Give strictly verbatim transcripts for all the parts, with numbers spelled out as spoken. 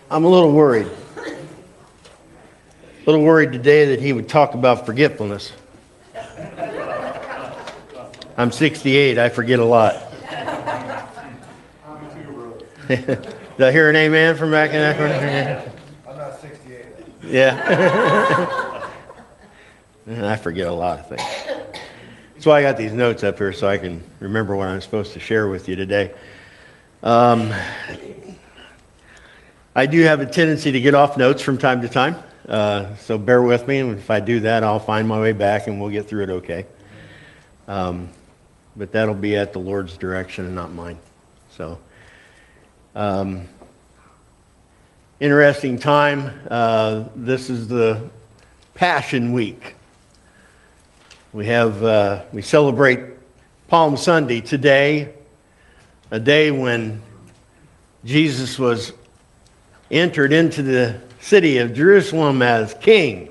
I'm a little worried. A little worried today that he would talk about forgetfulness. I'm sixty-eight. I forget a lot. Did I hear an amen from back in that corner? I'm not sixty-eight. Yeah. I forget a lot of things. That's why I got these notes up here so I can remember what I'm supposed to share with you today. Um, I do have a tendency to get off notes from time to time, uh, so bear with me. And if I do that, I'll find my way back and we'll get through it okay. Um, but that'll be at the Lord's direction and not mine. So, um, interesting time. Uh, this is the Passion Week. We have uh, we celebrate Palm Sunday today, a day when Jesus was entered into the city of Jerusalem as king.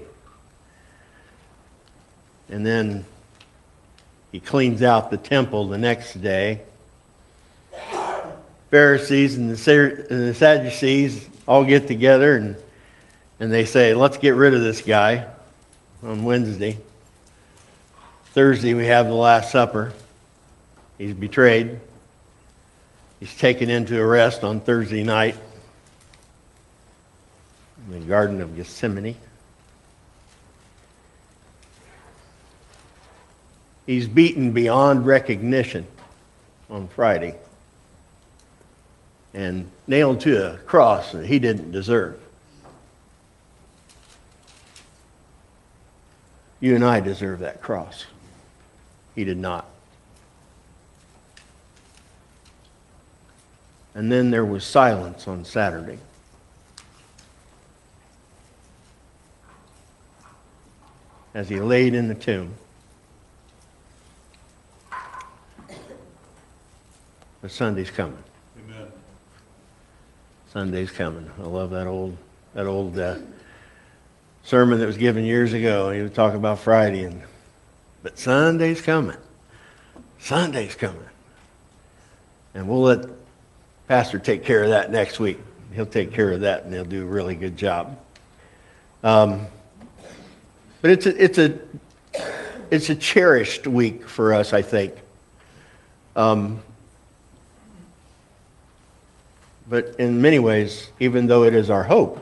And then he cleans out the temple the next day. Pharisees and the Sadducees all get together and, and they say, let's get rid of this guy on Wednesday. Thursday we have the Last Supper. He's betrayed. He's taken into arrest on Thursday night in the Garden of Gethsemane. He's beaten beyond recognition on Friday and nailed to a cross that he didn't deserve. You and I deserve that cross. He did not. And then there was silence on Saturday. As he laid in the tomb. But Sunday's coming. Amen. Sunday's coming. I love that old that old uh, sermon that was given years ago. He was talking about Friday, and but Sunday's coming. Sunday's coming. And we'll let Pastor take care of that next week. He'll take care of that, and he'll do a really good job. Um, but it's a, it's a it's a cherished week for us, I think. Um, but in many ways, even though it is our hope,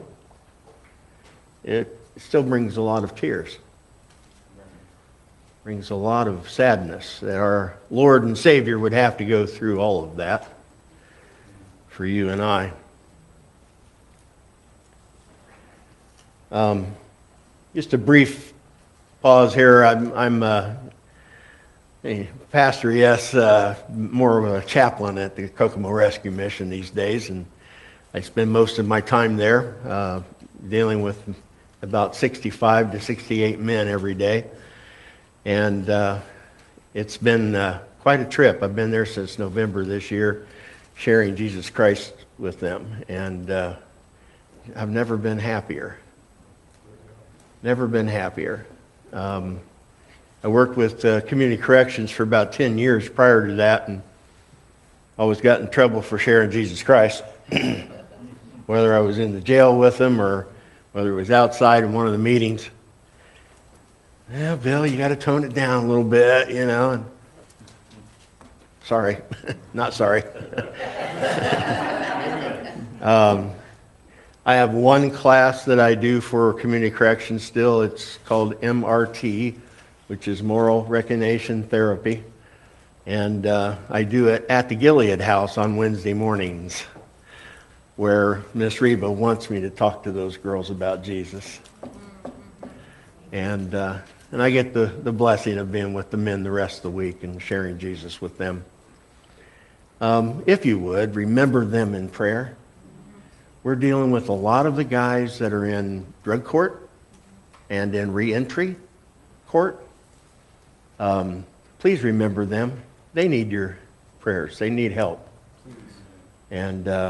it still brings a lot of tears. Brings a lot of sadness that our Lord and Savior would have to go through all of that for you and I. Um, just a brief pause here. I'm, I'm uh, a pastor, yes, uh, more of a chaplain at the Kokomo Rescue Mission these days, and I spend most of my time there uh, dealing with about sixty-five to sixty-eight men every day. And uh, it's been uh, quite a trip. I've been there since November this year, sharing Jesus Christ with them. And uh, I've never been happier. Never been happier. Um, I worked with uh, Community Corrections for about ten years prior to that, and always got in trouble for sharing Jesus Christ. Whether I was in the jail with them or whether it was outside in one of the meetings. Yeah, Bill, you got to tone it down a little bit, you know. And sorry, not sorry. um, I have one class that I do for community corrections still. It's called M R T, which is Moral Recognition Therapy. And uh, I do it at the Gilead House on Wednesday mornings, where Miss Reba wants me to talk to those girls about Jesus. And uh, and I get the, the blessing of being with the men the rest of the week and sharing Jesus with them. Um, if you would, remember them in prayer. We're dealing with a lot of the guys that are in drug court and in reentry court. Um, please remember them. They need your prayers. They need help. And uh,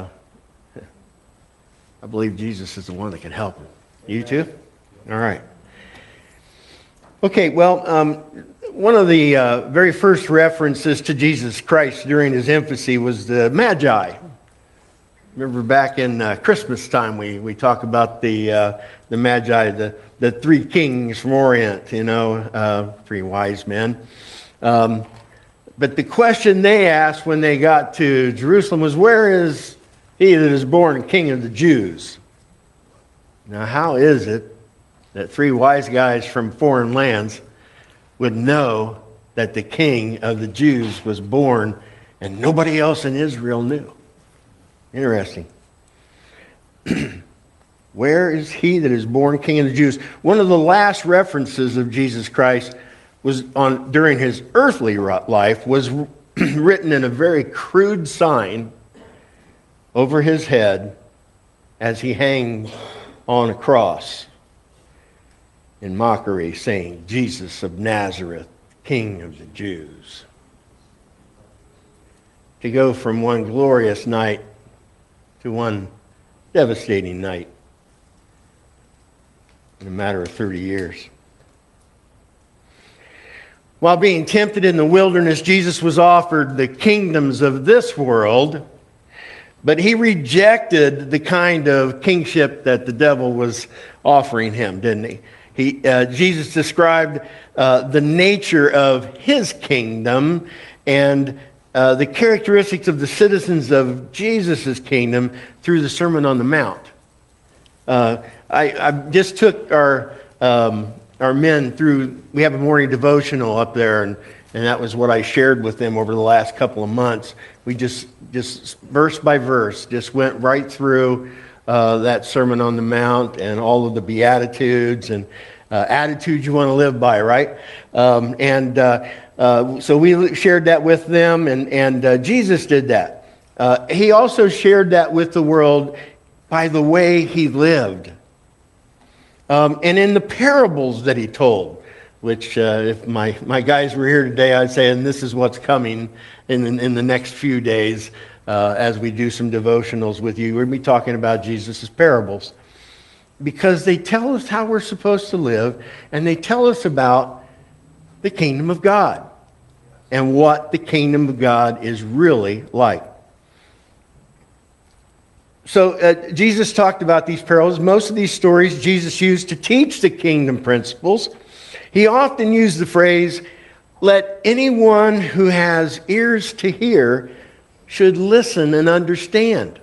I believe Jesus is the one that can help them. You too? All right. Okay, well, um, one of the uh, very first references to Jesus Christ during his infancy was the Magi. Remember back in uh, Christmas time, we, we talk about the uh, the Magi, the, the three kings from Orient, you know, uh, three wise men. Um, but the question they asked when they got to Jerusalem was, where is he that is born King of the Jews? Now, how is it that three wise guys from foreign lands would know that the King of the Jews was born and nobody else in Israel knew? Interesting. Where is he that is born King of the Jews? One of the last references of Jesus Christ was on during his earthly life was written in a very crude sign over his head as he hangs on a cross in mockery, saying, Jesus of Nazareth, King of the Jews. To go from one glorious night to one devastating night in a matter of thirty years. While being tempted in the wilderness, Jesus was offered the kingdoms of this world, but he rejected the kind of kingship that the devil was offering him, didn't he? He uh, Jesus described uh, the nature of his kingdom and uh, the characteristics of the citizens of Jesus' kingdom through the Sermon on the Mount. Uh, I, I just took our um, our men through, we have a morning devotional up there, and, and that was what I shared with them over the last couple of months. We just, just verse by verse, just went right through uh, that Sermon on the Mount and all of the Beatitudes and uh, attitudes you want to live by, right? Um, and uh, uh, so we shared that with them, and, and uh, Jesus did that. Uh, he also shared that with the world by the way he lived. Um, and in the parables that he told, which uh, if my, my guys were here today, I'd say, and this is what's coming in the, in the next few days uh, as we do some devotionals with you. We're going to be talking about Jesus' parables. Because they tell us how we're supposed to live, and they tell us about the kingdom of God and what the kingdom of God is really like. So uh, Jesus talked about these parables. Most of these stories Jesus used to teach the kingdom principles. He often used the phrase, let anyone who has ears to hear should listen and understand.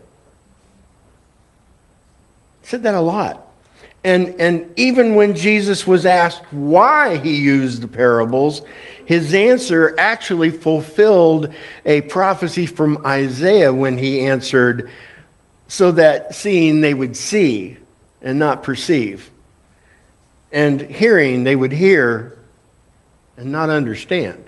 He said that a lot. And, and even when Jesus was asked why he used the parables, his answer actually fulfilled a prophecy from Isaiah when he answered, so that seeing they would see and not perceive, and hearing they would hear and not understand.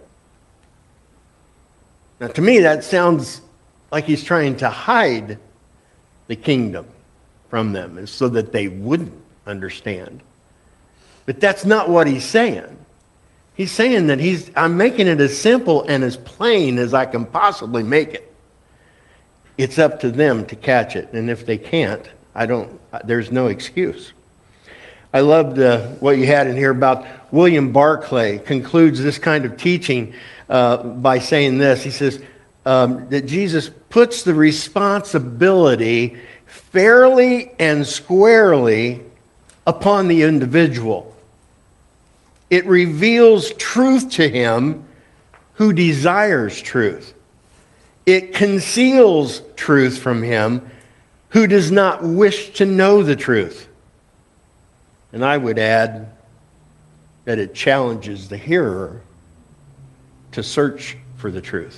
Now, to me, that sounds like he's trying to hide the kingdom from them, and so that they wouldn't understand. But that's not what he's saying. He's saying that he's I'm making it as simple and as plain as I can possibly make it. It's up to them to catch it, and if they can't, I don't. There's no excuse. I loved uh, what you had in here about William Barclay concludes this kind of teaching uh, by saying this. He says um, that Jesus puts the responsibility fairly and squarely upon the individual. It reveals truth to him who desires truth. It conceals truth from him who does not wish to know the truth. And I would add that it challenges the hearer to search for the truth.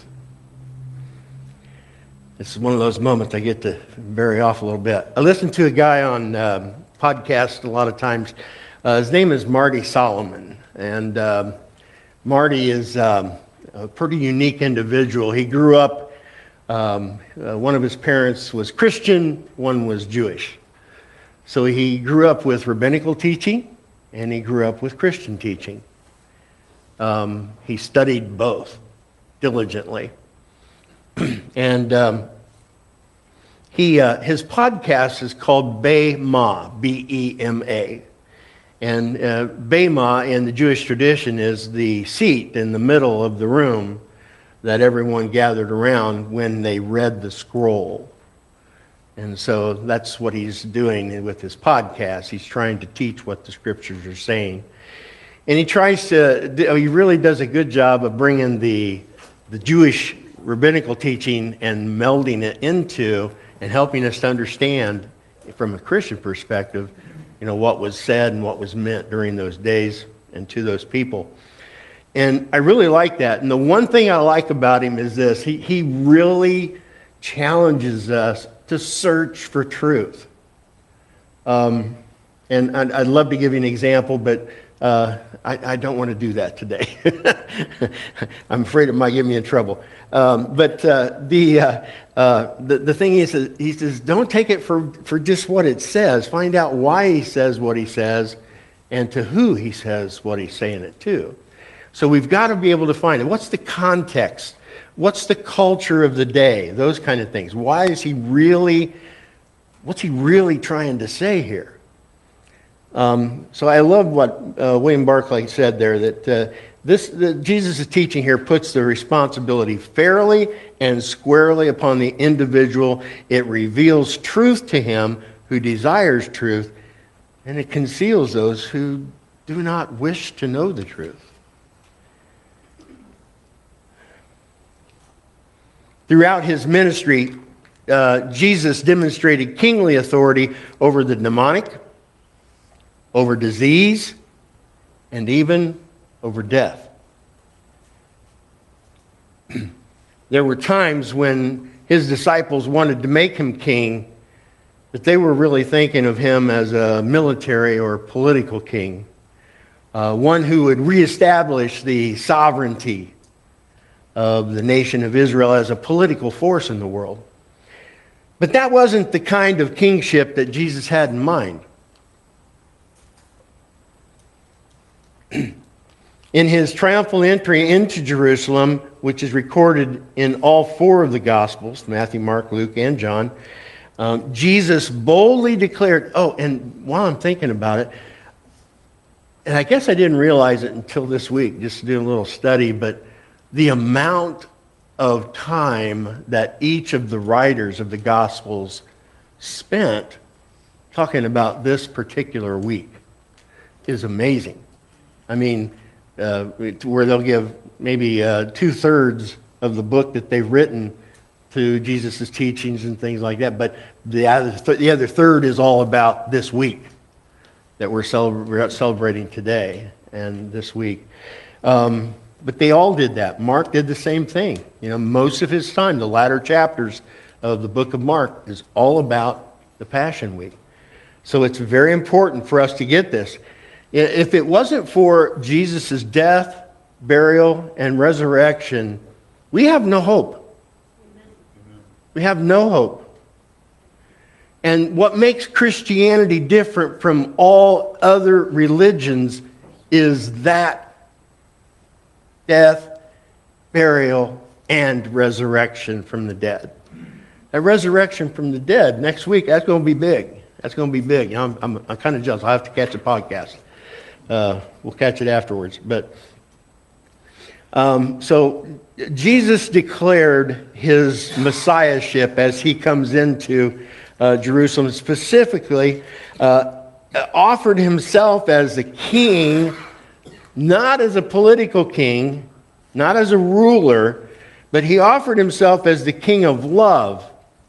This is one of those moments I get to bury off a little bit. I listen to a guy on um, podcast a lot of times. Uh, his name is Marty Solomon. And um, Marty is um, a pretty unique individual. He grew up Um, uh, one of his parents was Christian, one was Jewish. So he grew up with rabbinical teaching, and he grew up with Christian teaching. Um, he studied both diligently. and um, he uh, his podcast is called Bema, B E M A. And uh, Bema in the Jewish tradition is the seat in the middle of the room that everyone gathered around when they read the scroll. And so that's what he's doing with his podcast. He's trying to teach what the scriptures are saying. And he tries to, he really does a good job of bringing the, the Jewish rabbinical teaching and melding it into and helping us to understand from a Christian perspective, you know, what was said and what was meant during those days and to those people. And I really like that. And the one thing I like about him is this. He, he really challenges us to search for truth. Um, and I'd, I'd love to give you an example, but uh, I, I don't want to do that today. I'm afraid it might get me in trouble. Um, but uh, the, uh, uh, the the thing is, he says, don't take it for, for just what it says. Find out why he says what he says and to who he says what he's saying it to. So we've got to be able to find it. What's the context? What's the culture of the day? Those kind of things. Why is he really, what's he really trying to say here? Um, so I love what uh, William Barclay said there, that uh, this the, Jesus' teaching here puts the responsibility fairly and squarely upon the individual. It reveals truth to him who desires truth, and it conceals those who do not wish to know the truth. Throughout his ministry, uh, Jesus demonstrated kingly authority over the demonic, over disease, and even over death. There were times when his disciples wanted to make him king, but they were really thinking of him as a military or political king, uh, one who would reestablish the sovereignty of the nation of Israel as a political force in the world. But that wasn't the kind of kingship that Jesus had in mind. In his triumphal entry into Jerusalem, which is recorded in all four of the Gospels, Matthew, Mark, Luke, and John, um, Jesus boldly declared, oh, and while I'm thinking about it, and I guess I didn't realize it until this week, just doing a little study, but the amount of time that each of the writers of the Gospels spent talking about this particular week is amazing. I mean, uh, where they'll give maybe uh, two-thirds of the book that they've written to Jesus' teachings and things like that, but the other, th- the other third is all about this week that we're, celebra- we're celebrating today and this week. Um, but they all did that. Mark did the same thing. You know, most of his time, the latter chapters of the book of Mark is all about the Passion Week. So it's very important for us to get this. If it wasn't for Jesus' death, burial, and resurrection, we have no hope. We have no hope. And what makes Christianity different from all other religions is that death, burial, and resurrection from the dead. That resurrection from the dead, next week, that's going to be big. That's going to be big. You know, I'm, I'm, I'm kind of jealous. I'll have to catch the podcast. Uh, we'll catch it afterwards. But um, so Jesus declared his messiahship as he comes into uh, Jerusalem, specifically uh, offered himself as the king, not as a political king, not as a ruler, but he offered himself as the king of love,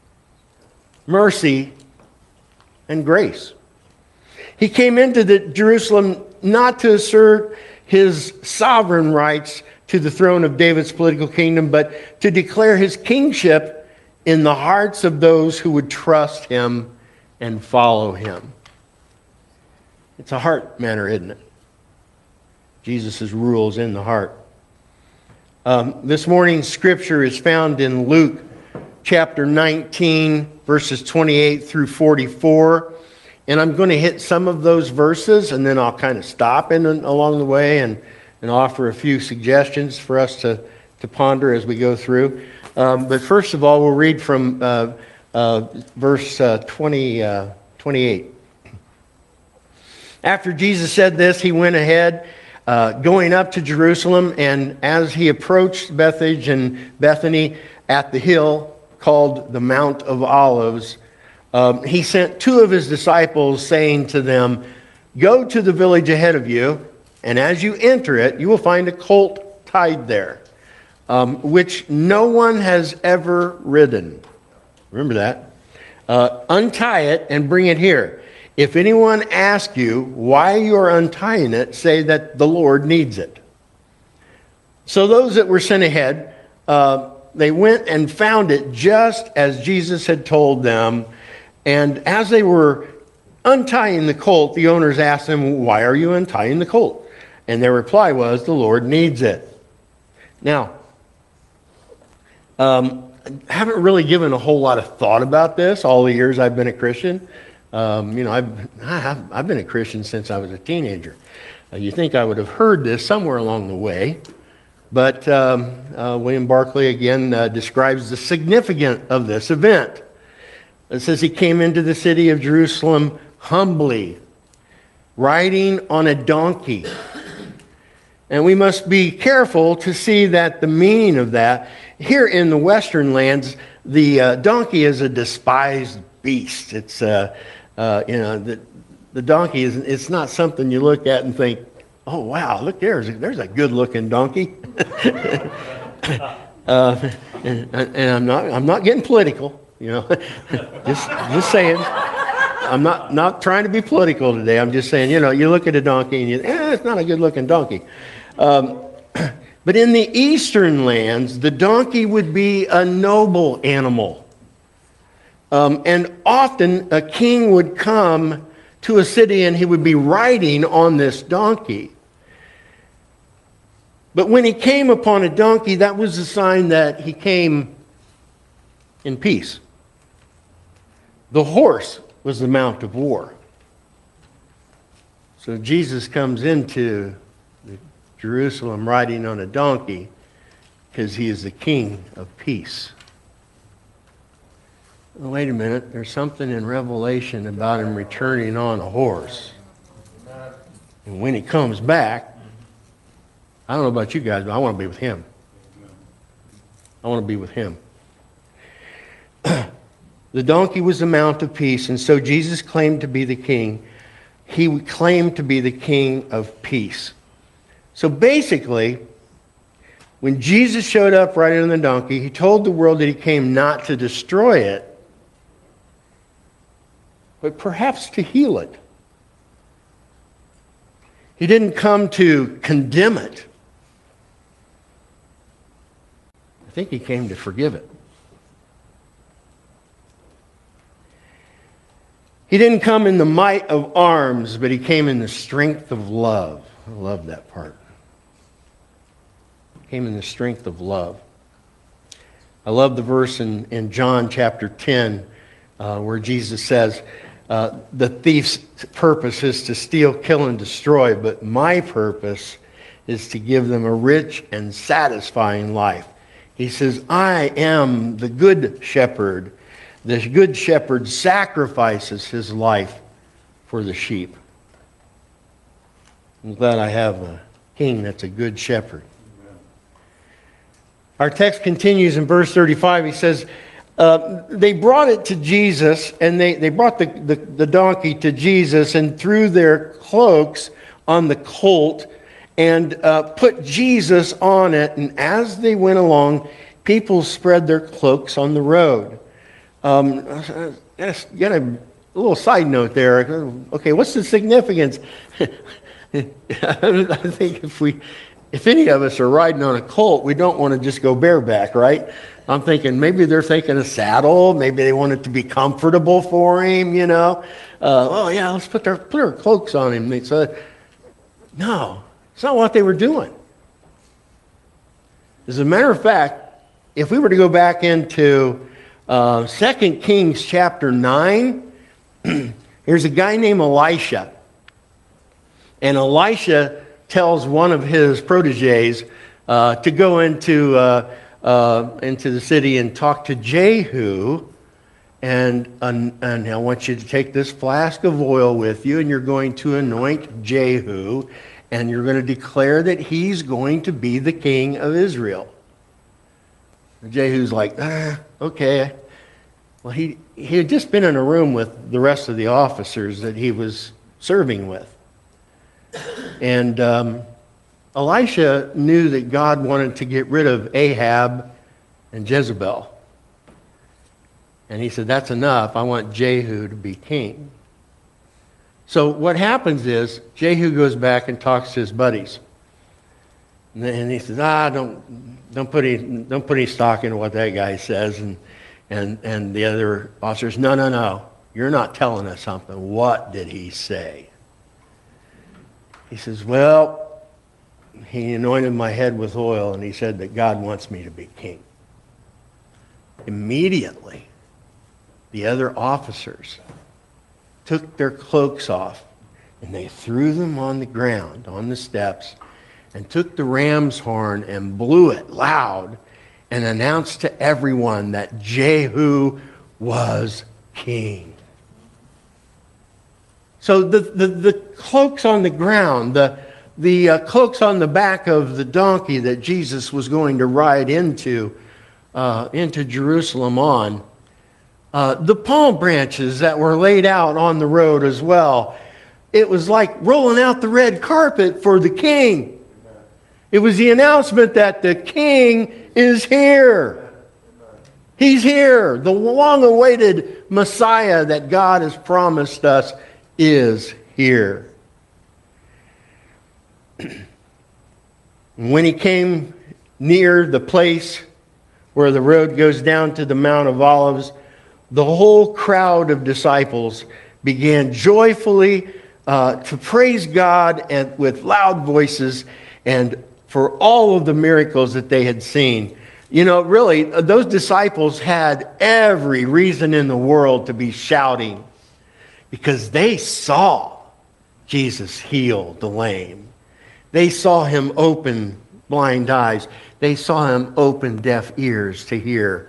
mercy, and grace. He came into the Jerusalem not to assert his sovereign rights to the throne of David's political kingdom, but to declare his kingship in the hearts of those who would trust him and follow him. It's a heart matter, isn't it? Jesus' rule is in the heart. Um, this morning's scripture is found in Luke chapter nineteen, verses twenty-eight through forty-four. And I'm going to hit some of those verses, and then I'll kind of stop in along the way and, and offer a few suggestions for us to, to ponder as we go through. Um, but first of all, we'll read from uh, uh, verse uh, twenty, uh, twenty-eight. After Jesus said this, he went ahead, uh, going up to Jerusalem, and as he approached Bethphage and Bethany at the hill called the Mount of Olives, Um, he sent two of his disciples, saying to them, "Go to the village ahead of you, and as you enter it, you will find a colt tied there, um, which no one has ever ridden." Remember that. Uh, "untie it and bring it here. If anyone asks you why you are untying it, say that the Lord needs it." So those that were sent ahead, uh, they went and found it just as Jesus had told them. And as they were untying the colt, the owners asked them, "Why are you untying the colt?" And their reply was, "The Lord needs it." Now, um, I haven't really given a whole lot of thought about this all the years I've been a Christian. Um, you know, I've, I've, I've been a Christian since I was a teenager. Uh, you think I would have heard this somewhere along the way. But um, uh, William Barclay again uh, describes the significance of this event. It says he came into the city of Jerusalem humbly, riding on a donkey. And we must be careful to see that the meaning of that. Here in the Western lands, the uh, donkey is a despised beast. It's, uh, uh, you know, the, the donkey is it's not something you look at and think, "Oh, wow, look, there's, there's a good-looking donkey." uh, and, and I'm not I'm not getting political, you know. just just saying. I'm not, not trying to be political today. I'm just saying, you know, you look at a donkey and you, eh, it's not a good-looking donkey. Um, but in the Eastern lands, the donkey would be a noble animal. Um, and often a king would come to a city and he would be riding on this donkey. But when he came upon a donkey, that was a sign that he came in peace. The horse was the mount of war. So Jesus comes into Jerusalem riding on a donkey because he is the king of peace. Well, wait a minute, there's something in Revelation about him returning on a horse. And when he comes back, I don't know about you guys, but I want to be with him. I want to be with him. The donkey was the mount of peace, and so Jesus claimed to be the king. He claimed to be the king of peace. So basically, when Jesus showed up riding on the donkey, he told the world that he came not to destroy it, but perhaps to heal it. He didn't come to condemn it. I think he came to forgive it. He didn't come in the might of arms, but he came in the strength of love. I love that part. He came in the strength of love. I love the verse in, in John chapter ten uh, where Jesus says, uh, the thief's purpose is to steal, kill, and destroy, but my purpose is to give them a rich and satisfying life. He says, I am the good shepherd. The good shepherd sacrifices his life for the sheep. I'm glad I have a king that's a good shepherd. Amen. Our text continues in verse thirty-five. He says, uh, they brought it to Jesus, and they, they brought the, the, the donkey to Jesus and threw their cloaks on the colt and uh, put Jesus on it. And as they went along, people spread their cloaks on the road. Um, get a, a little side note there. Okay, what's the significance? I think if we, if any of us are riding on a colt, we don't want to just go bareback, right? I'm thinking maybe they're thinking a saddle. Maybe they want it to be comfortable for him, you know. Uh, oh yeah, let's put their put our cloaks on him. So, no, it's not what they were doing. As a matter of fact, if we were to go back into Uh, Second Kings chapter nine, there's a guy named Elisha. And Elisha tells one of his proteges uh, to go into, uh, uh, into the city and talk to Jehu. And, and, and I want you to take this flask of oil with you, and you're going to anoint Jehu, and you're going to declare that he's going to be the king of Israel. Jehu's like, ah, okay. Well, he, he had just been in a room with the rest of the officers that he was serving with. And um, Elisha knew that God wanted to get rid of Ahab and Jezebel. And he said, that's enough. I want Jehu to be king. So what happens is, Jehu goes back and talks to his buddies. And he says, ah, don't, don't, put any, don't put any stock into what that guy says. And, and, and the other officers, no, no, no. You're not telling us something. What did he say? He says, well, he anointed my head with oil, and he said that God wants me to be king. Immediately, the other officers took their cloaks off, and they threw them on the ground, on the steps, and took the ram's horn and blew it loud and announced to everyone that Jehu was king. So the, the, the cloaks on the ground, the, the uh, cloaks on the back of the donkey that Jesus was going to ride into, uh, into Jerusalem on, uh, the palm branches that were laid out on the road as well. It was like rolling out the red carpet for the king. It was the announcement that the king is here. He's here. The long-awaited Messiah that God has promised us is here. When he came near the place where the road goes down to the Mount of Olives, the whole crowd of disciples began joyfully uh, to praise God and with loud voices and for all of the miracles that they had seen. You know, really, those disciples had every reason in the world to be shouting because they saw Jesus heal the lame. They saw him open blind eyes. They saw him open deaf ears to hear.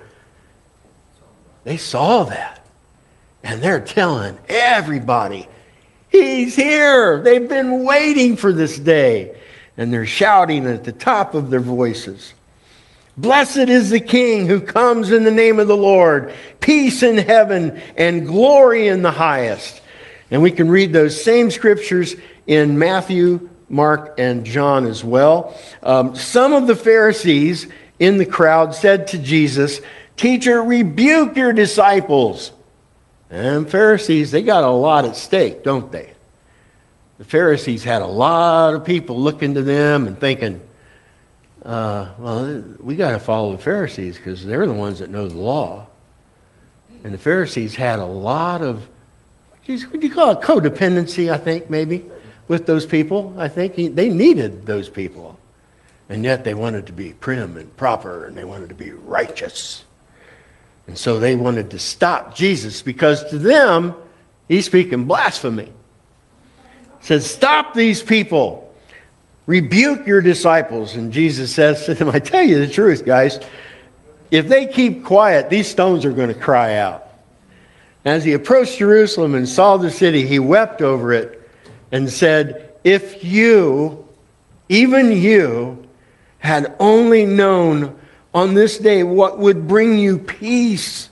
They saw that. And they're telling everybody, he's here. They've been waiting for this day. And they're shouting at the top of their voices. Blessed is the King who comes in the name of the Lord. Peace in heaven and glory in the highest. And we can read those same scriptures in Matthew, Mark, and John as well. Um, some of the Pharisees in the crowd said to Jesus, Teacher, rebuke your disciples. And Pharisees, they got a lot at stake, don't they? The Pharisees had a lot of people looking to them and thinking, uh, well, we got to follow the Pharisees because they're the ones that know the law. And the Pharisees had a lot of, what do you call it, codependency, I think, maybe, with those people. I think he, they needed those people. And yet they wanted to be prim and proper, and they wanted to be righteous. And so they wanted to stop Jesus because to them, he's speaking blasphemy. He says, stop these people. Rebuke your disciples. And Jesus says to them, I tell you the truth, guys. If they keep quiet, these stones are going to cry out. As he approached Jerusalem and saw the city, he wept over it and said, if you, even you, had only known on this day what would bring you peace,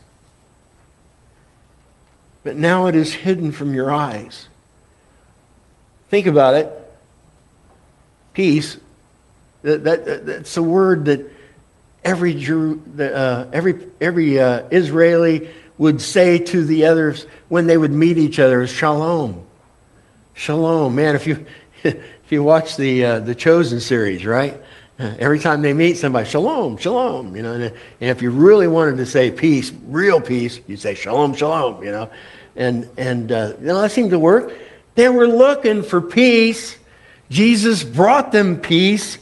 but now it is hidden from your eyes. Think about it. Peace, that, that, that's a word that every Jew, uh, every, every uh, Israeli would say to the others when they would meet each other is shalom. Shalom. Man, if you if you watch the uh, the Chosen series, right? Every time they meet somebody, shalom, shalom, you know. And, and if you really wanted to say peace, real peace, you'd say shalom, shalom, you know. And and uh, you know, that seemed to work. They were looking for peace. Jesus brought them peace,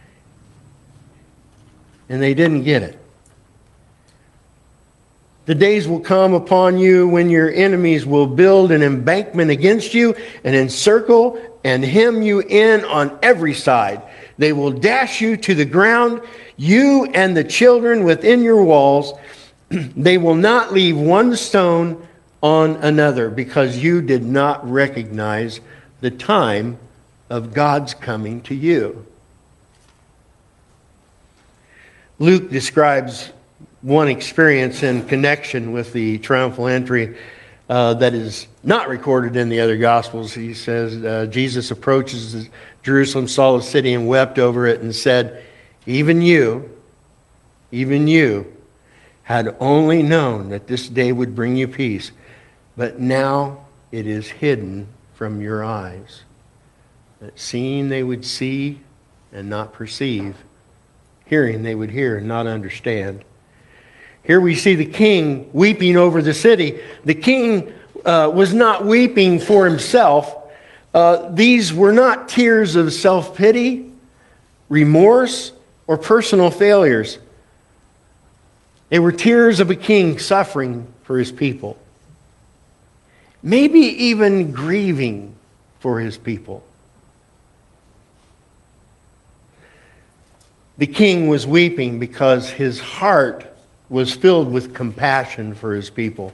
and they didn't get it. The days will come upon you when your enemies will build an embankment against you and encircle and hem you in on every side. They will dash you to the ground, you and the children within your walls. They will not leave one stone on another because you did not recognize the time of God's coming to you. Luke describes one experience in connection with the triumphal entry uh, that is not recorded in the other Gospels. He says, uh, Jesus approaches Jerusalem, saw the city, and wept over it and said, even you, even you, had only known that this day would bring you peace, but now it is hidden from your eyes. That seeing they would see and not perceive, hearing they would hear and not understand. Here we see the king weeping over the city. The king uh, was not weeping for himself. Uh, these were not tears of self-pity, remorse, or personal failures. They were tears of a king suffering for his people. Maybe even grieving for his people. The king was weeping because his heart was filled with compassion for his people.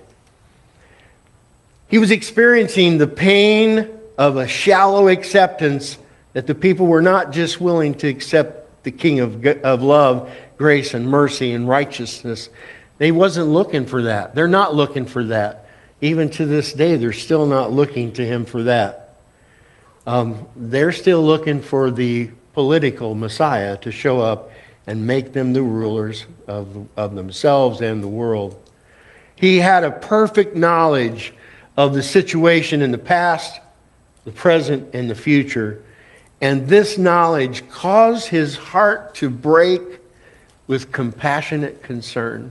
He was experiencing the pain of a shallow acceptance that the people were not just willing to accept the King of, of love, grace and mercy and righteousness. They wasn't looking for that. They're not looking for that. Even to this day, they're still not looking to him for that. Um, they're still looking for the political Messiah to show up and make them the rulers of, of themselves and the world. He had a perfect knowledge of the situation in the past, the present, and the future. And this knowledge caused his heart to break with compassionate concern.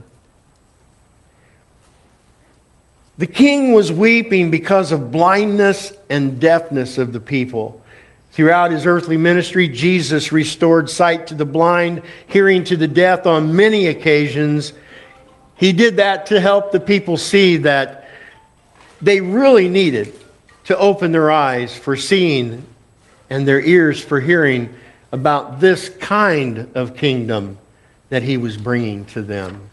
The king was weeping because of blindness and deafness of the people. Throughout his earthly ministry, Jesus restored sight to the blind, hearing to the deaf on many occasions. He did that to help the people see that they really needed to open their eyes for seeing and their ears for hearing about this kind of kingdom that he was bringing to them.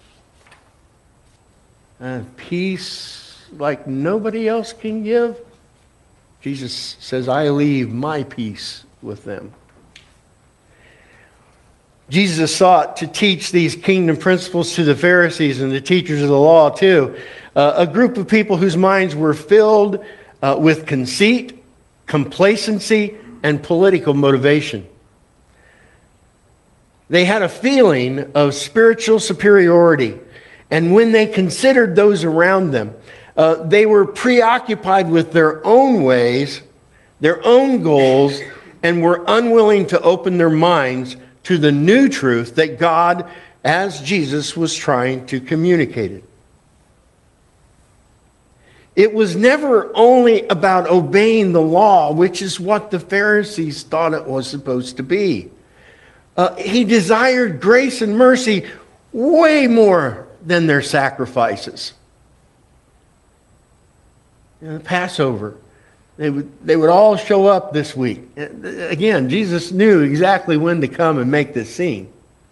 Uh, peace like nobody else can give. Jesus says, I leave my peace with them. Jesus sought to teach these kingdom principles to the Pharisees and the teachers of the law too. Uh, a group of people whose minds were filled uh, with conceit, complacency, and political motivation. They had a feeling of spiritual superiority. And when they considered those around them, uh, they were preoccupied with their own ways, their own goals, and were unwilling to open their minds to the new truth that God, as Jesus, was trying to communicate it. It was never only about obeying the law, which is what the Pharisees thought it was supposed to be. Uh, he desired grace and mercy way more than their sacrifices. You know, the Passover, they would, they would all show up this week. Again, Jesus knew exactly when to come and make this scene.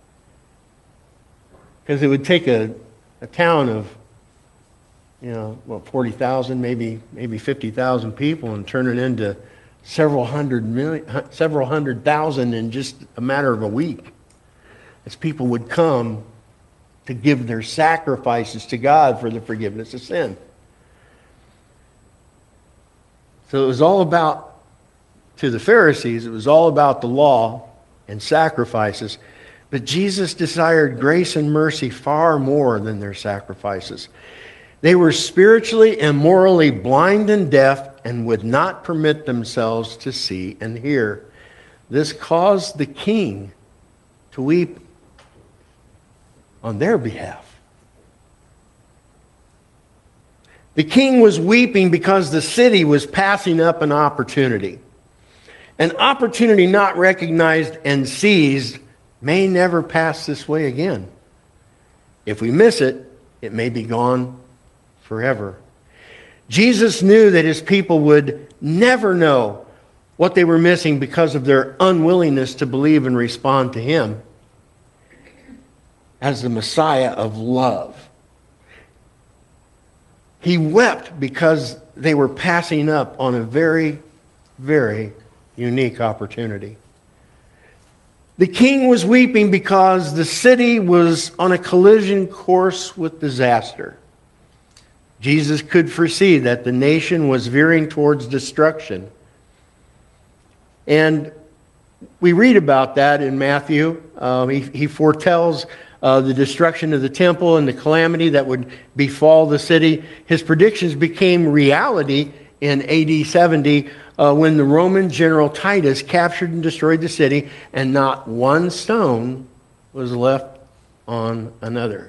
Because it would take a, a town of, you know, what, forty thousand, maybe maybe fifty thousand people and turn it into several hundred million, several hundred thousand in just a matter of a week. As people would come to give their sacrifices to God for the forgiveness of sin. So it was all about, to the Pharisees, it was all about the law and sacrifices. But Jesus desired grace and mercy far more than their sacrifices. They were spiritually and morally blind and deaf and would not permit themselves to see and hear. This caused the king to weep on their behalf. The king was weeping because the city was passing up an opportunity. An opportunity not recognized and seized may never pass this way again. If we miss it, it may be gone forever. Jesus knew that his people would never know what they were missing because of their unwillingness to believe and respond to him as the Messiah of love. He wept because they were passing up on a very, very unique opportunity. The king was weeping because the city was on a collision course with disaster. Jesus could foresee that the nation was veering towards destruction. And we read about that in Matthew. Um, he, he foretells uh, the destruction of the temple and the calamity that would befall the city. His predictions became reality in A D seventy uh, when the Roman general Titus captured and destroyed the city, and not one stone was left on another.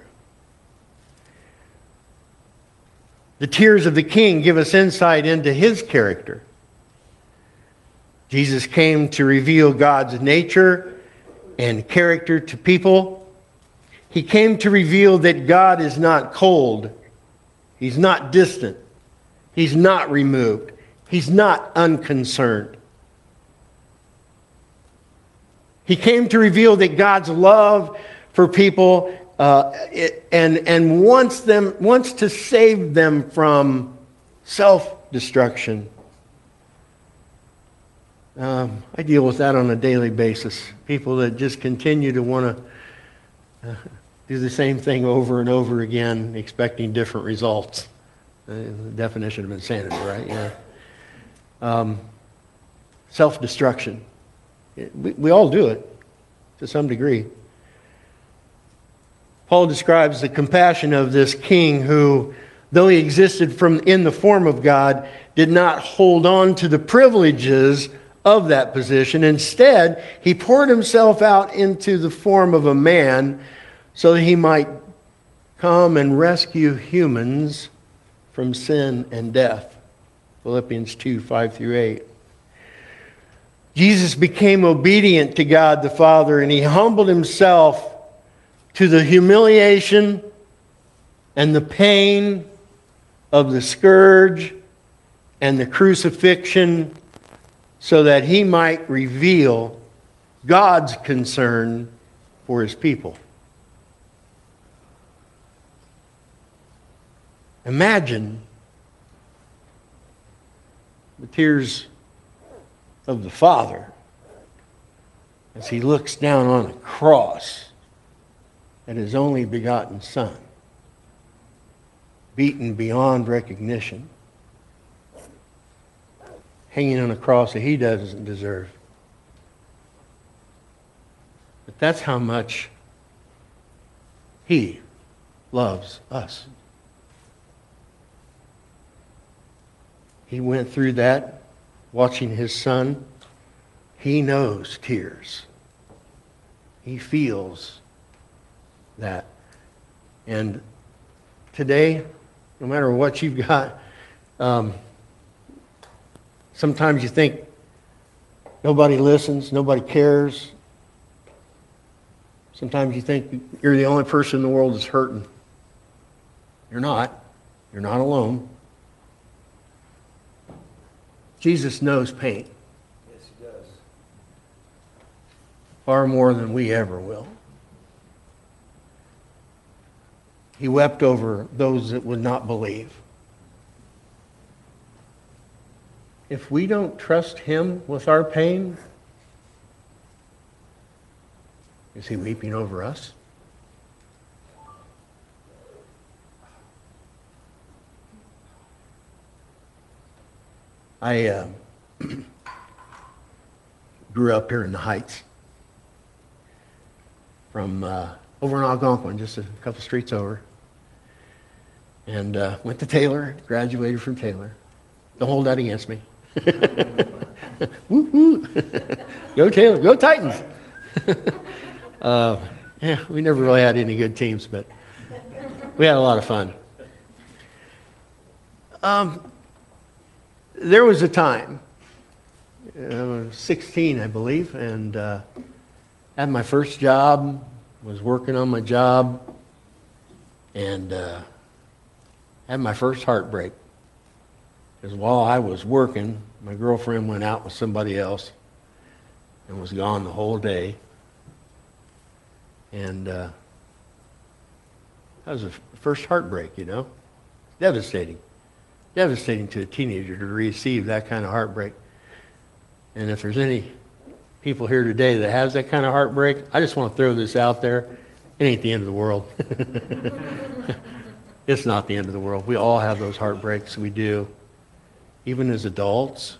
The tears of the king give us insight into his character. Jesus came to reveal God's nature and character to people. He came to reveal that God is not cold. He's not distant. He's not removed. He's not unconcerned. He came to reveal that God's love for people uh, it, and, and wants them wants to save them from self-destruction. Um, I deal with that on a daily basis. People that just continue to want to uh, do the same thing over and over again, expecting different results. Uh, the definition of insanity, right? Yeah. Um, self-destruction. It, we, we all do it to some degree. Paul describes the compassion of this king who, though he existed from in the form of God, did not hold on to the privileges of that position. Instead, he poured himself out into the form of a man so that he might come and rescue humans from sin and death. Philippians two, five through eight. Jesus became obedient to God the Father, and he humbled himself to the humiliation and the pain of the scourge and the crucifixion, so that he might reveal God's concern for his people. Imagine the tears of the Father as he looks down on a cross at his only begotten Son, beaten beyond recognition, hanging on a cross that he doesn't deserve. But that's how much he loves us. He went through that, watching his Son. He knows tears. He feels that. And today, no matter what you've got, um, sometimes you think nobody listens, nobody cares. Sometimes you think you're the only person in the world that's hurting. You're not. You're not alone. Jesus knows pain. Yes, he does. Far more than we ever will. He wept over those that would not believe. If we don't trust him with our pain, is he weeping over us? I uh, grew up here in the Heights, from uh, over in Algonquin, just a couple streets over, and uh, went to Taylor, graduated from Taylor. Don't hold that against me. Woo woo! Go Taylor, go Titans! uh, yeah, we never really had any good teams, but we had a lot of fun. Um, there was a time, I was sixteen, I believe, and uh, had my first job, was working on my job, and uh, had my first heartbreak. Because while I was working, my girlfriend went out with somebody else and was gone the whole day. And uh, that was the first heartbreak, you know. Devastating. Devastating to a teenager to receive that kind of heartbreak. And if there's any people here today that has that kind of heartbreak, I just want to throw this out there. It ain't the end of the world. It's not the end of the world. We all have those heartbreaks. We do. Even as adults.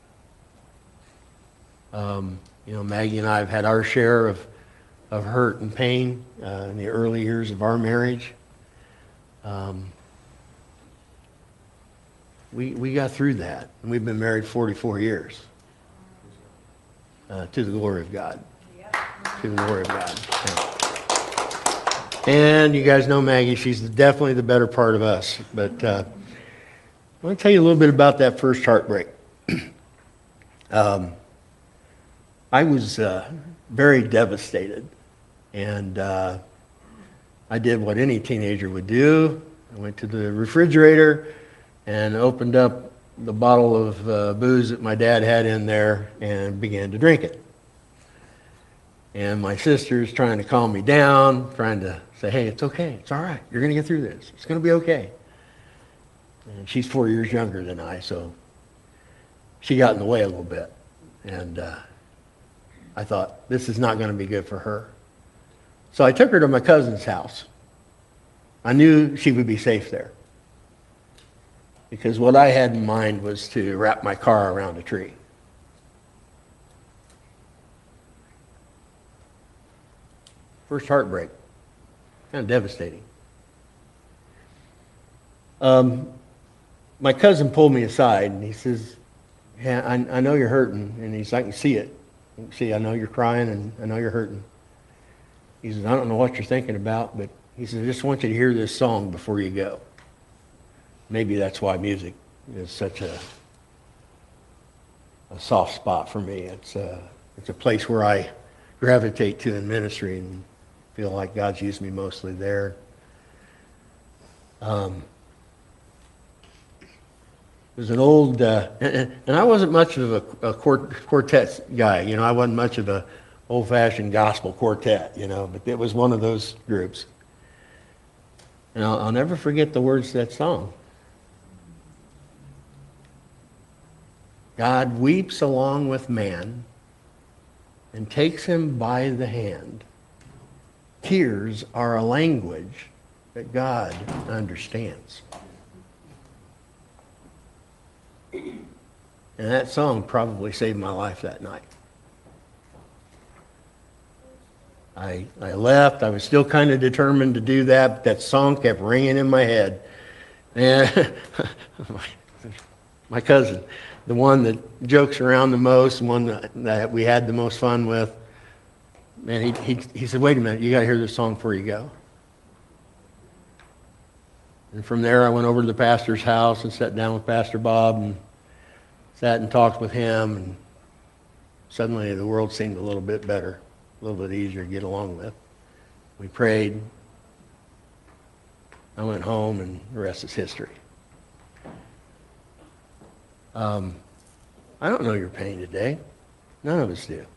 Um, you know, Maggie and I have had our share of, of hurt and pain uh, in the early years of our marriage. Um, we, we got through that. And we've been married forty-four years. Uh, to the glory of God. To the glory of God. Yeah. And you guys know Maggie, she's definitely the better part of us. But uh, I want to tell you a little bit about that first heartbreak. um, I was uh, very devastated. And uh, I did what any teenager would do. I went to the refrigerator and opened up the bottle of uh, booze that my dad had in there and began to drink it. And my sister's trying to calm me down, trying to say, hey, it's okay. It's all right. You're going to get through this. It's going to be okay. And she's four years younger than I, so she got in the way a little bit. And uh, I thought, this is not going to be good for her. So I took her to my cousin's house. I knew she would be safe there. Because what I had in mind was to wrap my car around a tree. First heartbreak. Kind of devastating. Um, my cousin pulled me aside and he says, yeah, I, I know you're hurting. And he's, I can see it. I can see, I know you're crying and I know you're hurting. He says, I don't know what you're thinking about, but he says, I just want you to hear this song before you go. Maybe that's why music is such a, a soft spot for me. It's a, it's a place where I gravitate to in ministry and feel like God's used me mostly there. Um, it was an old, uh, and, and I wasn't much of a, a quartet guy. You know, I wasn't much of a old-fashioned gospel quartet, you know, but it was one of those groups. And I'll, I'll never forget the words to that song. God weeps along with man and takes him by the hand. Tears are a language that God understands. And that song probably saved my life that night. I, I left. I was still kind of determined to do that, but that song kept ringing in my head. And my, my cousin, the one that jokes around the most, the one that, that we had the most fun with, man, he, he, he said, wait a minute, you got to hear this song before you go. And from there, I went over to the pastor's house and sat down with Pastor Bob and sat and talked with him. And suddenly the world seemed a little bit better, a little bit easier to get along with. We prayed. I went home, and the rest is history. Um, I don't know your pain today. None of us do.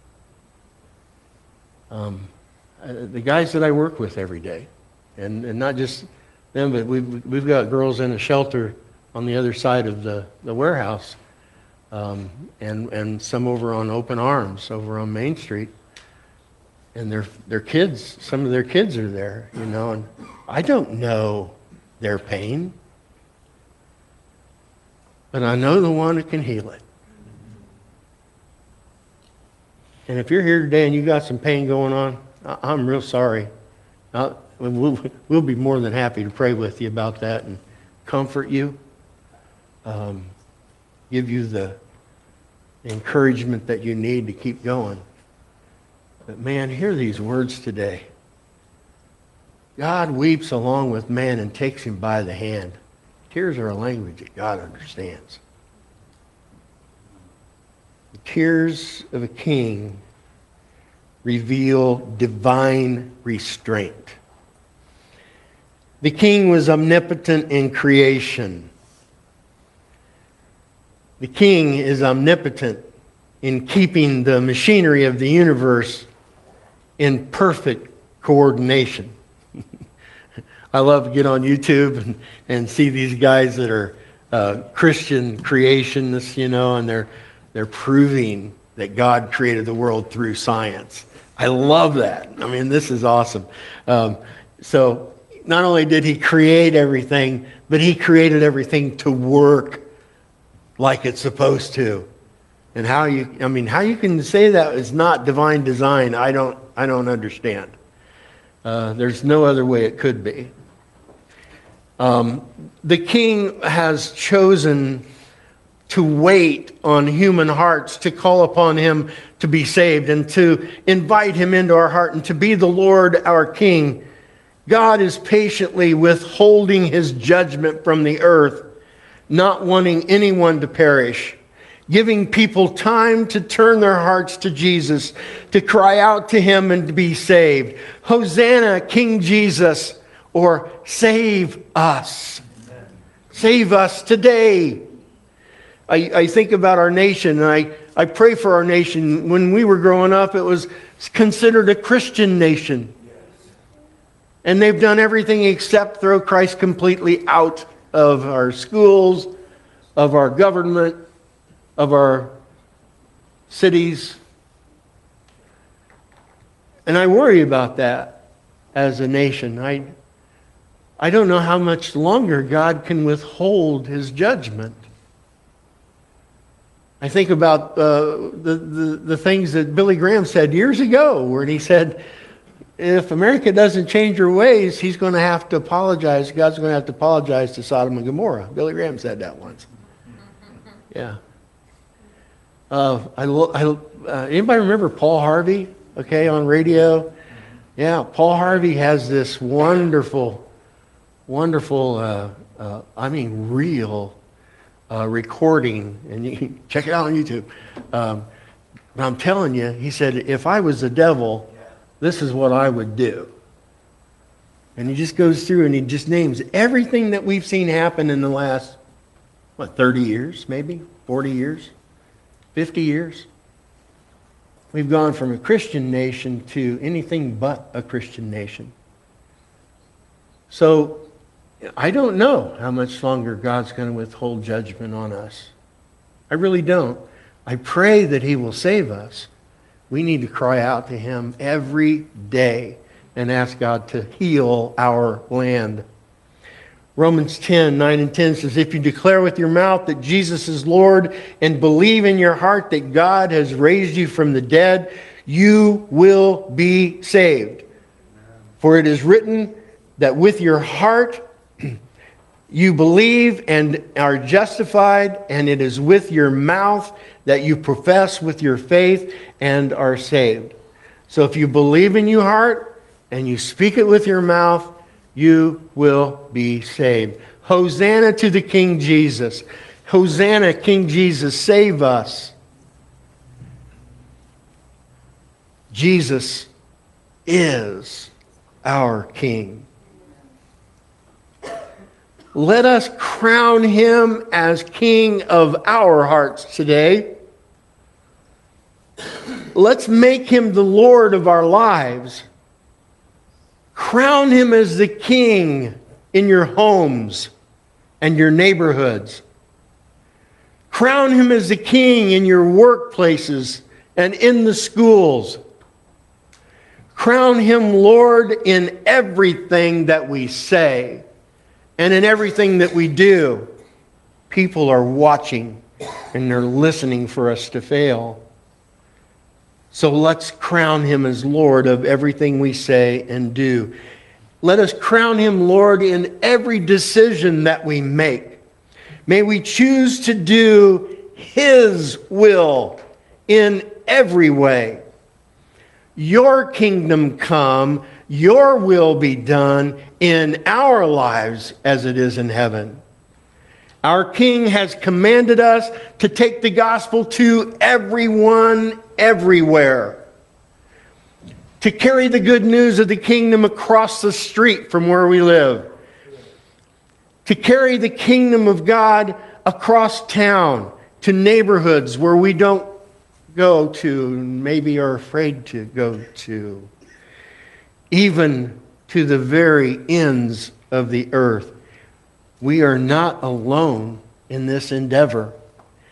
Um, uh, the guys that I work with every day, and, and not just them, but we've, we've got girls in a shelter on the other side of the, the warehouse, um, and, and some over on Open Arms, over on Main Street. And their, their kids, some of their kids are there, you know, and I don't know their pain, but I know the one who can heal it. And if you're here today and you got some pain going on, I'm real sorry. I'll, we'll, we'll be more than happy to pray with you about that and comfort you, um, give you the encouragement that you need to keep going. But man, hear these words today. God weeps along with man and takes him by the hand. Tears are a language that God understands. The tears of a king reveal divine restraint. The king was omnipotent in creation. The king is omnipotent in keeping the machinery of the universe in perfect coordination. I love to get on YouTube and, and see these guys that are uh, Christian creationists, you know, and they're they're proving that God created the world through science. I love that. I mean, this is awesome. Um, so not only did he create everything, but he created everything to work like it's supposed to. And how you, I mean, how you can say that is not divine design, I don't, I don't understand. Uh, there's no other way it could be. Um, the king has chosen to wait on human hearts, to call upon him to be saved and to invite him into our heart and to be the Lord, our King. God is patiently withholding his judgment from the earth, not wanting anyone to perish, giving people time to turn their hearts to Jesus, to cry out to him and to be saved. Hosanna, King Jesus, or save us. Save us today. I, I think about our nation, and I, I pray for our nation. When we were growing up, it was considered a Christian nation. And they've done everything except throw Christ completely out of our schools, of our government, of our cities. And I worry about that as a nation. I, I don't know how much longer God can withhold his judgment. I think about uh, the, the, the things that Billy Graham said years ago, where he said, if America doesn't change her ways, he's going to have to apologize. God's going to have to apologize to Sodom and Gomorrah. Billy Graham said that once. Yeah. Uh, I, I, uh, anybody remember Paul Harvey? Okay, on radio? Yeah, Paul Harvey has this wonderful, wonderful, uh, uh, I mean real uh, recording, and you can check it out on YouTube. Um, but I'm telling you, he said, if I was the devil, this is what I would do. And he just goes through and he just names everything that we've seen happen in the last, what, thirty years, maybe? forty years? fifty years? We've gone from a Christian nation to anything but a Christian nation. So, I don't know how much longer God's going to withhold judgment on us. I really don't. I pray that he will save us. We need to cry out to him every day and ask God to heal our land. Romans ten, nine and ten says, if you declare with your mouth that Jesus is Lord and believe in your heart that God has raised you from the dead, you will be saved. For it is written that with your heart you believe and are justified, and it is with your mouth that you profess with your faith and are saved. So if you believe in your heart and you speak it with your mouth, you will be saved. Hosanna to the King Jesus. Hosanna, King Jesus, save us. Jesus is our King. Let us crown him as King of our hearts today. Let's make him the Lord of our lives. Crown him as the King in your homes and your neighborhoods. Crown him as the King in your workplaces and in the schools. Crown him Lord in everything that we say and in everything that we do. People are watching and they're listening for us to fail. So let's crown him as Lord of everything we say and do. Let us crown him Lord in every decision that we make. May we choose to do his will in every way. Your kingdom come, your will be done in our lives as it is in heaven. Our King has commanded us to take the gospel to everyone, everywhere. To carry the good news of the kingdom across the street from where we live. To carry the kingdom of God across town to neighborhoods where we don't go to, and maybe are afraid to go to. Even to the very ends of the earth. We are not alone in this endeavor.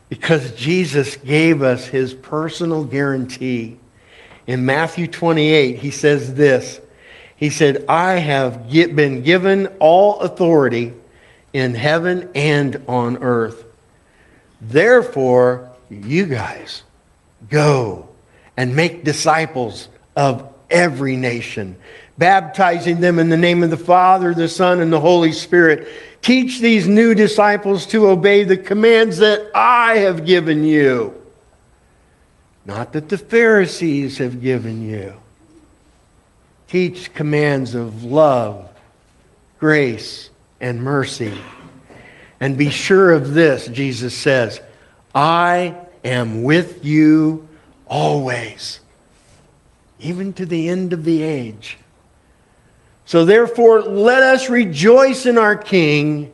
Because Jesus gave us his personal guarantee. In Matthew twenty-eight, he says this. He said, I have been given all authority in heaven and on earth. Therefore, you guys go and make disciples of every nation, baptizing them in the name of the Father, the Son, and the Holy Spirit. Teach these new disciples to obey the commands that I have given you. Not that the Pharisees have given you. Teach commands of love, grace, and mercy. And be sure of this, Jesus says, I am with you always, even to the end of the age. So therefore, let us rejoice in our King,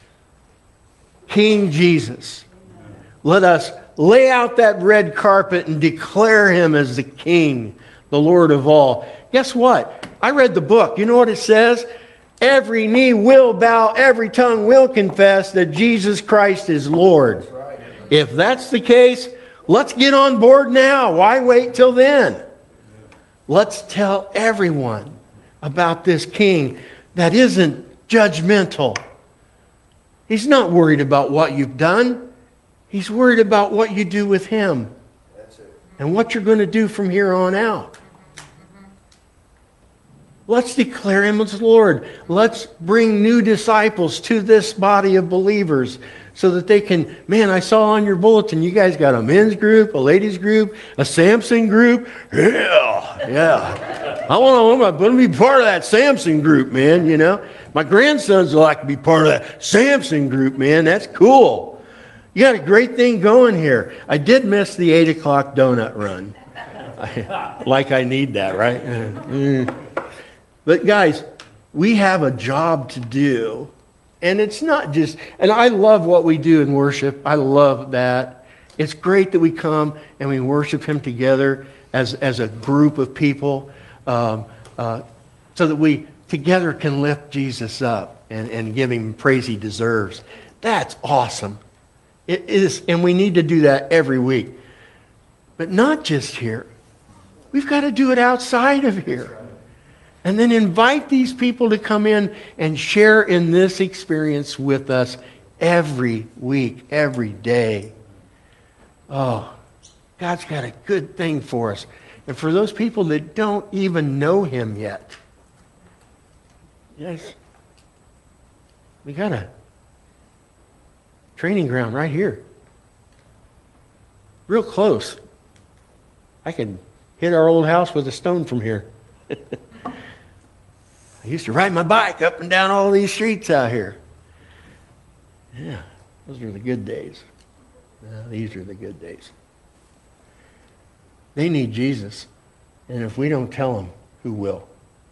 King Jesus. Let us lay out that red carpet and declare him as the King, the Lord of all. Guess what? I read the book. You know what it says? Every knee will bow, every tongue will confess that Jesus Christ is Lord. If that's the case, let's get on board now. Why wait till then? Let's tell everyone about this King that isn't judgmental. He's not worried about what you've done. He's worried about what you do with him. That's it. And what you're going to do from here on out. Let's declare him as Lord. Let's bring new disciples to this body of believers so that they can, man, I saw on your bulletin, you guys got a men's group, a ladies group, a Samson group. Yeah, yeah. I want to be part of that Samson group, man, you know. My grandsons would like to be part of that Samson group, man. That's cool. You got a great thing going here. I did miss the eight o'clock donut run. I, like I need that, right? Mm. But guys, we have a job to do. And it's not just, and I love what we do in worship. I love that. It's great that we come and we worship him together as, as a group of people um, uh, so that we together can lift Jesus up and, and give him praise he deserves. That's awesome. It is, and we need to do that every week. But not just here. We've got to do it outside of here. And then invite these people to come in and share in this experience with us every week, every day. Oh, God's got a good thing for us. And for those people that don't even know him yet, yes, we got a training ground right here. Real close. I can hit our old house with a stone from here. I used to ride my bike up and down all these streets out here. Yeah, those were the good days. Yeah, these are the good days. They need Jesus. And if we don't tell them, who will?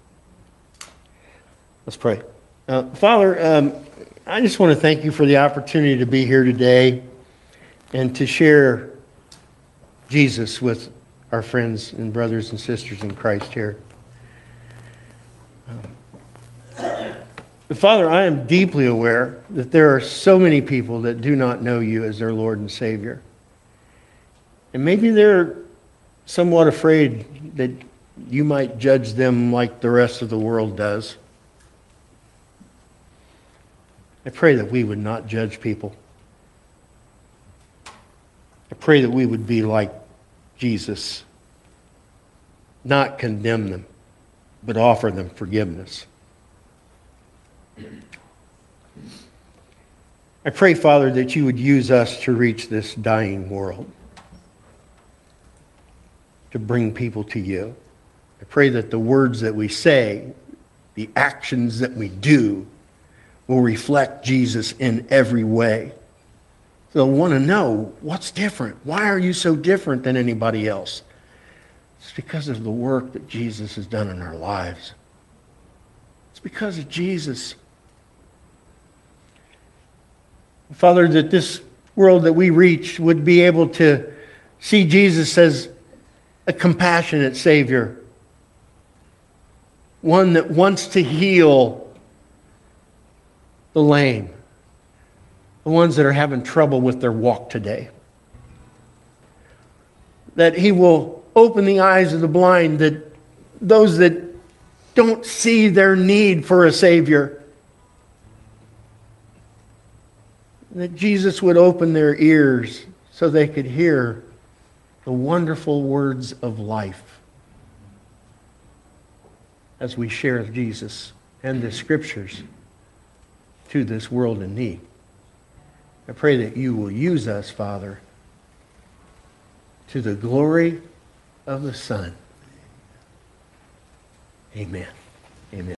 Let's pray. Uh, Father, um, I just want to thank you for the opportunity to be here today and to share Jesus with our friends and brothers and sisters in Christ here. But Father, I am deeply aware that there are so many people that do not know you as their Lord and Savior. And maybe they're somewhat afraid that you might judge them like the rest of the world does. I pray that we would not judge people. I pray that we would be like Jesus, not condemn them, but offer them forgiveness. I pray, Father, that you would use us to reach this dying world, to bring people to you. I pray that the words that we say, the actions that we do, will reflect Jesus in every way. They'll want to know, what's different? Why are you so different than anybody else? It's because of the work that Jesus has done in our lives. It's because of Jesus. Father, that this world that we reach would be able to see Jesus as a compassionate Savior, one that wants to heal the lame, the ones that are having trouble with their walk today. that he will open the eyes of the blind, that those that don't see their need for a Savior, that Jesus would open their ears so they could hear the wonderful words of life as we share Jesus and the Scriptures to this world in need. I pray that you will use us, Father, to the glory of the Son. Amen. Amen.